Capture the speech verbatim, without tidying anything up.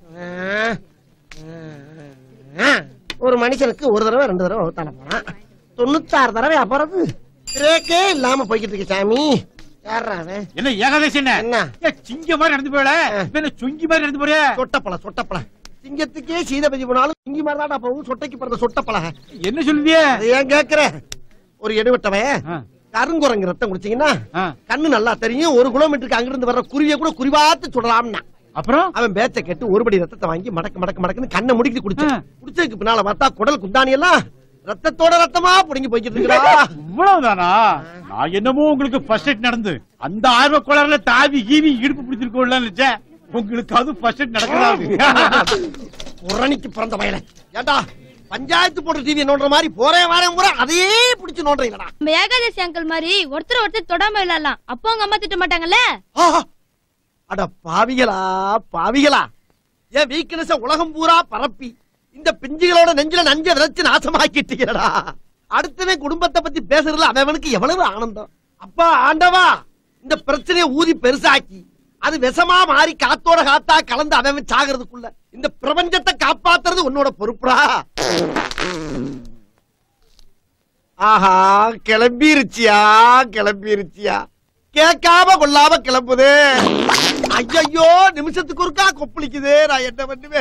ஒரு மனுஷனுக்கு ஒரு தடவை ரெண்டு தடவை வகுத்தால போனா தொண்ணூத்தாறு தடவை அப்புறது பிரேக்கே இல்லாம போய்கிட்டு இருக்கு சாமி. என்ன ஏகாதசி என்ன சிங்க மாதிரி நடந்து போயல சுங்கி மாதிரி நடந்து போற? சொட்டப்பழ சொட்டப்பழ சிங்கத்துக்கே சீதபதி போனாலும் சிங்கி மாதிரி தான் போகும். சொட்டைக்கு பிறந்த சொட்டப்பழ என்ன சொல்லுவிய? ஏன் கேக்குற? ஒரு எடுவட்டவன் கருங்குரங்கு ரத்தம் குடிச்சீங்கன்னா கண்ணு நல்லா தெரியும். ஒரு கிலோமீட்டருக்கு அங்கிருந்து வர்ற குருவிய கூட குறிவாத்து சுடலாம்னா. அப்புறம் அவன் பேச்ச கேட்டு ஒருபடி ரத்தத்தை வாங்கி மடக்கு மடக்கு மடக்குன்னு கண்ணை முடிக்கிட்டு குடிச்சான். குடிச்சதுக்கு பின்னால பார்த்தா குடல் குந்தானி எல்லாம் ரத்தத்தோட ரத்தமா புடுங்கி போய்கிட்டு இருக்கா. இவ்வளவுதானா? நான் என்னமோ உங்களுக்கு ஃபர்ஸ்ட் எய்ட் நடந்து அந்த ஆர்வ கோளாறுல தாவி கீவி இடுப்பு பிடிச்சிருக்கோம்ல நினைச்சேன். உங்களுக்கு அது ஃபர்ஸ்ட் எய்ட் நடக்காது. புரணிக்கு பிறந்த வயல ஏண்டா பஞ்சாயத்து போட்டு டிவி நோண்டுற மாதிரி போறேன் வரேன் முறை அதையே பிடிச்சு நோண்டுறீங்களா? நம்ம ஏகாதசி அங்கிள் மாதிரி ஒருத்தர் ஒருத்தர் தொடாம விளையாடலாம். அப்போ உங்க அம்மா திட்ட மாட்டாங்கல்ல? அட பாவிகளா பாவிகளா, என் வீக்னஸ உலகம் பூரா பரப்பி இந்த பிஞ்சுகளோட நெஞ்சில நஞ்ச விளைச்சு நாசமாக்கிட்டீங்கடா. அடுத்தவன் குடும்பத்தை பத்தி பேசுறதுல அவனுக்கு எவ்வளவு ஆனந்தம். அப்பா ஆண்டவா, இந்த பிரச்சனையை ஊதி பெருசாக்கி அது விஷமா மாறி காத்தோட காத்தா கலந்து அவன் சாகிறதுக்குள்ள இந்த பிரபஞ்சத்தை காப்பாத்துறது உன்னோட பொறுப்புடா. ஆஹா, கிளம்பிருச்சியா கிளம்பிருச்சியா, கேட்காம கொள்ளாம கிளம்புது. ஐயோ, நிமிஷத்துக்கு ஒருக்கா கொப்பளிக்குது. நான் என்ன பண்ணுவேன்?